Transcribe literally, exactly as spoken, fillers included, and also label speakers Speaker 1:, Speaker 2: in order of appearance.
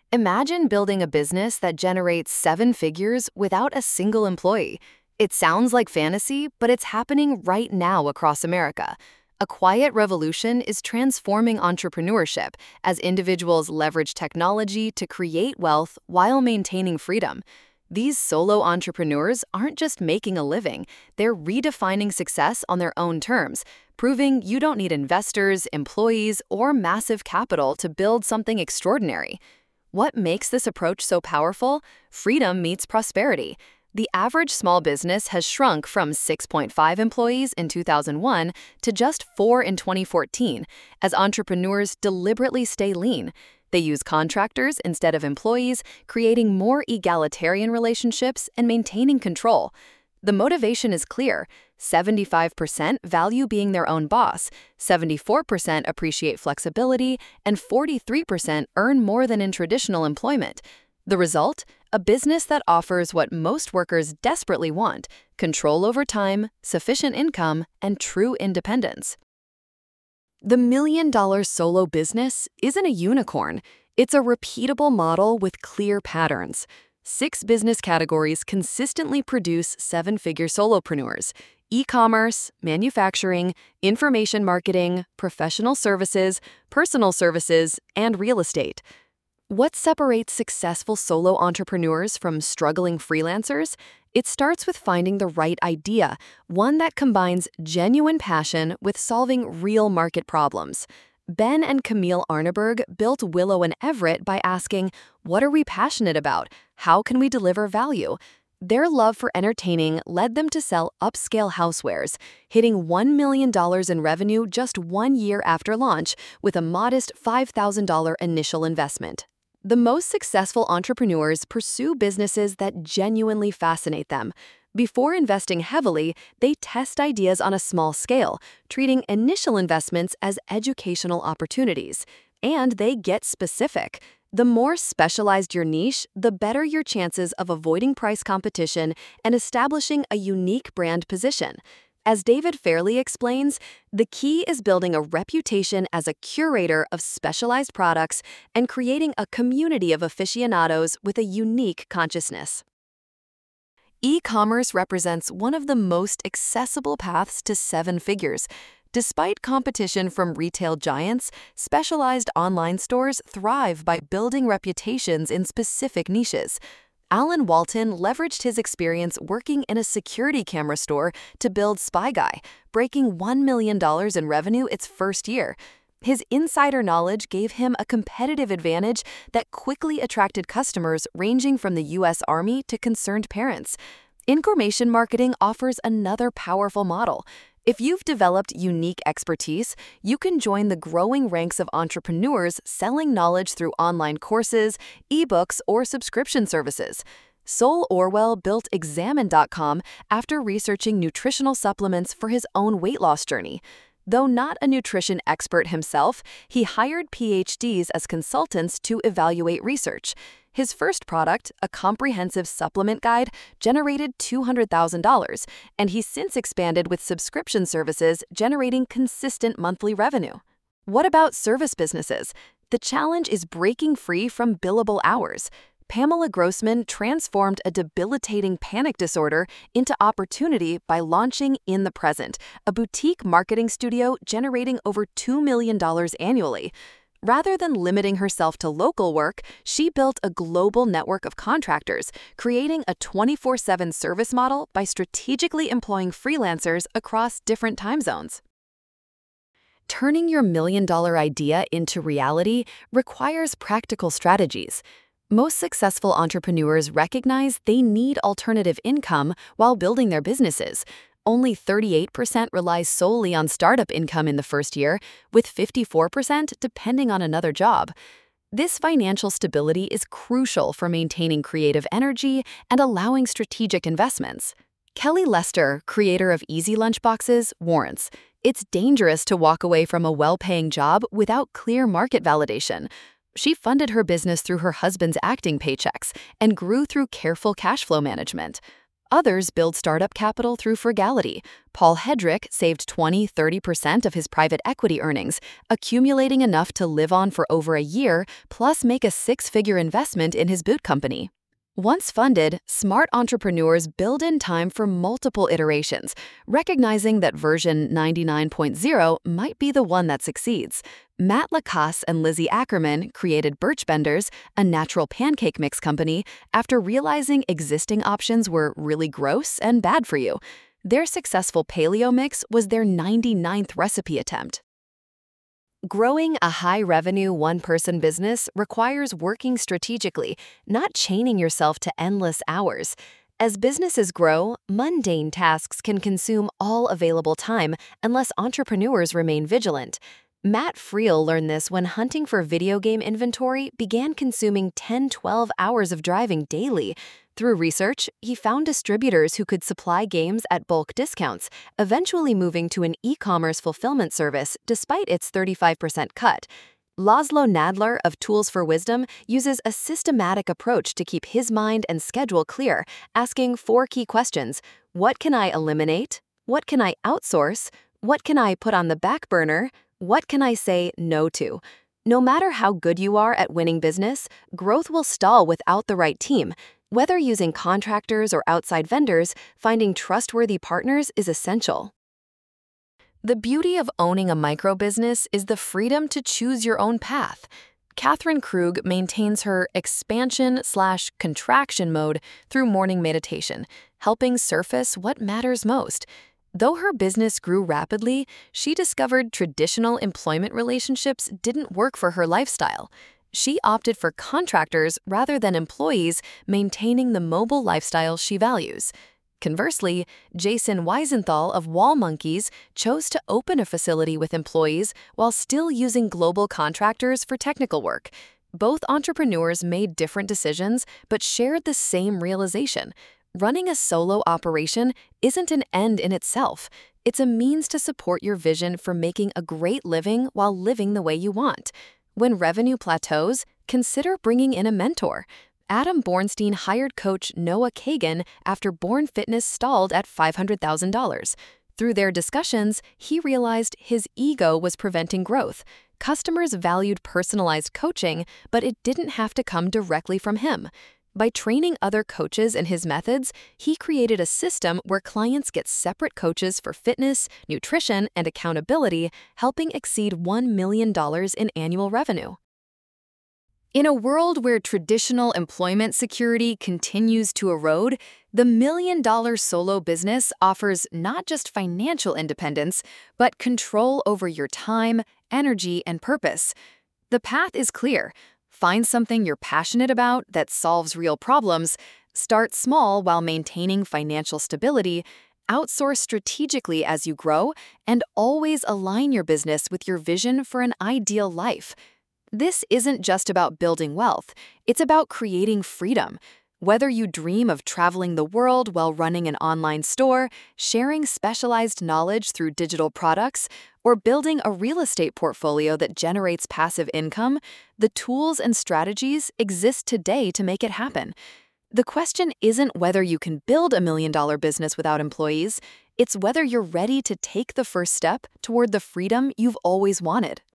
Speaker 1: Imagine building a business that generates seven figures without a single employee. It sounds like fantasy, but it's happening right now across America. A quiet revolution is transforming entrepreneurship as individuals leverage technology to create wealth while maintaining freedom. These solo entrepreneurs aren't just making a living, they're redefining success on their own terms, proving you don't need investors, employees, or massive capital to build something extraordinary. What makes this approach so powerful? Freedom meets prosperity. The average small business has shrunk from six point five employees in two thousand one to just four in twenty fourteen, as entrepreneurs deliberately stay lean. They use contractors instead of employees, creating more egalitarian relationships and maintaining control. The motivation is clear. seventy-five percent value being their own boss, seventy-four percent appreciate flexibility, and forty-three percent earn more than in traditional employment. The result? A business that offers what most workers desperately want: control over time, sufficient income, and true independence. The million-dollar solo business isn't a unicorn. It's a repeatable model with clear patterns. Six business categories consistently produce seven-figure solopreneurs: e-commerce, manufacturing, information marketing, professional services, personal services, and real estate. What separates successful solo entrepreneurs from struggling freelancers? It starts with finding the right idea, one that combines genuine passion with solving real market problems. Ben and Camille Arneberg built Willow and Everett by asking, "What are we passionate about? How can we deliver value?" Their love for entertaining led them to sell upscale housewares, hitting one million dollars in revenue just one year after launch with a modest five thousand dollars initial investment. The most successful entrepreneurs pursue businesses that genuinely fascinate them. Before investing heavily, they test ideas on a small scale, treating initial investments as educational opportunities. And they get specific. The more specialized your niche, the better your chances of avoiding price competition and establishing a unique brand position. As David Fairley explains, the key is building a reputation as a curator of specialized products and creating a community of aficionados with a unique consciousness. E-commerce represents one of the most accessible paths to seven figures. Despite competition from retail giants, specialized online stores thrive by building reputations in specific niches. Alan Walton leveraged his experience working in a security camera store to build SpyGuy, breaking one million dollars in revenue its first year. His insider knowledge gave him a competitive advantage that quickly attracted customers ranging from the U S Army to concerned parents. Information marketing offers another powerful model. If you've developed unique expertise, you can join the growing ranks of entrepreneurs selling knowledge through online courses, ebooks, or subscription services. Sol Orwell built Examine dot com after researching nutritional supplements for his own weight loss journey. Though not a nutrition expert himself, he hired P H Ds as consultants to evaluate research. His first product, a comprehensive supplement guide, generated two hundred thousand dollars, and he's since expanded with subscription services, generating consistent monthly revenue. What about service businesses? The challenge is breaking free from billable hours. Pamela Grossman transformed a debilitating panic disorder into opportunity by launching In the Present, a boutique marketing studio generating over two million dollars annually. Rather than limiting herself to local work, she built a global network of contractors, creating a twenty-four seven service model by strategically employing freelancers across different time zones. Turning your million-dollar idea into reality requires practical strategies. Most successful entrepreneurs recognize they need alternative income while building their businesses. Only thirty-eight percent relies solely on startup income in the first year, with fifty-four percent depending on another job. This financial stability is crucial for maintaining creative energy and allowing strategic investments. Kelly Lester, creator of Easy Lunchboxes, warns, "It's dangerous to walk away from a well-paying job without clear market validation." She funded her business through her husband's acting paychecks and grew through careful cash flow management. Others build startup capital through frugality. Paul Hedrick saved twenty to thirty percent of his private equity earnings, accumulating enough to live on for over a year, plus make a six-figure investment in his boot company. Once funded, smart entrepreneurs build in time for multiple iterations, recognizing that version ninety-nine point zero might be the one that succeeds. Matt Lacasse and Lizzie Ackerman created Birchbenders, a natural pancake mix company, after realizing existing options were really gross and bad for you. Their successful paleo mix was their ninety-ninth recipe attempt. Growing a high-revenue one-person business requires working strategically, not chaining yourself to endless hours. As businesses grow, mundane tasks can consume all available time unless entrepreneurs remain vigilant. Matt Friel learned this when hunting for video game inventory began consuming ten to twelve hours of driving daily. Through research, he found distributors who could supply games at bulk discounts, eventually moving to an e-commerce fulfillment service despite its thirty-five percent cut. Laszlo Nadler of Tools for Wisdom uses a systematic approach to keep his mind and schedule clear, asking four key questions. What can I eliminate? What can I outsource? What can I put on the back burner? What can I say no to? No matter how good you are at winning business, growth will stall without the right team. Whether using contractors or outside vendors, finding trustworthy partners is essential. The beauty of owning a micro-business is the freedom to choose your own path. Catherine Krug maintains her expansion slash contraction mode through morning meditation, helping surface what matters most. Though her business grew rapidly, she discovered traditional employment relationships didn't work for her lifestyle. She opted for contractors rather than employees, maintaining the mobile lifestyle she values. Conversely, Jason Weisenthal of Wall Monkeys chose to open a facility with employees while still using global contractors for technical work. Both entrepreneurs made different decisions but shared the same realization. Running a solo operation isn't an end in itself. It's a means to support your vision for making a great living while living the way you want. When revenue plateaus, consider bringing in a mentor. Adam Bornstein hired coach Noah Kagan after Born Fitness stalled at five hundred thousand dollars. Through their discussions, he realized his ego was preventing growth. Customers valued personalized coaching, but it didn't have to come directly from him. By training other coaches in his methods, he created a system where clients get separate coaches for fitness, nutrition, and accountability, helping exceed one million dollars in annual revenue. In a world where traditional employment security continues to erode, the million-dollar solo business offers not just financial independence, but control over your time, energy, and purpose. The path is clear. Find something you're passionate about that solves real problems, start small while maintaining financial stability, outsource strategically as you grow, and always align your business with your vision for an ideal life. This isn't just about building wealth, it's about creating freedom. Whether you dream of traveling the world while running an online store, sharing specialized knowledge through digital products, or building a real estate portfolio that generates passive income, the tools and strategies exist today to make it happen. The question isn't whether you can build a million-dollar business without employees, it's whether you're ready to take the first step toward the freedom you've always wanted.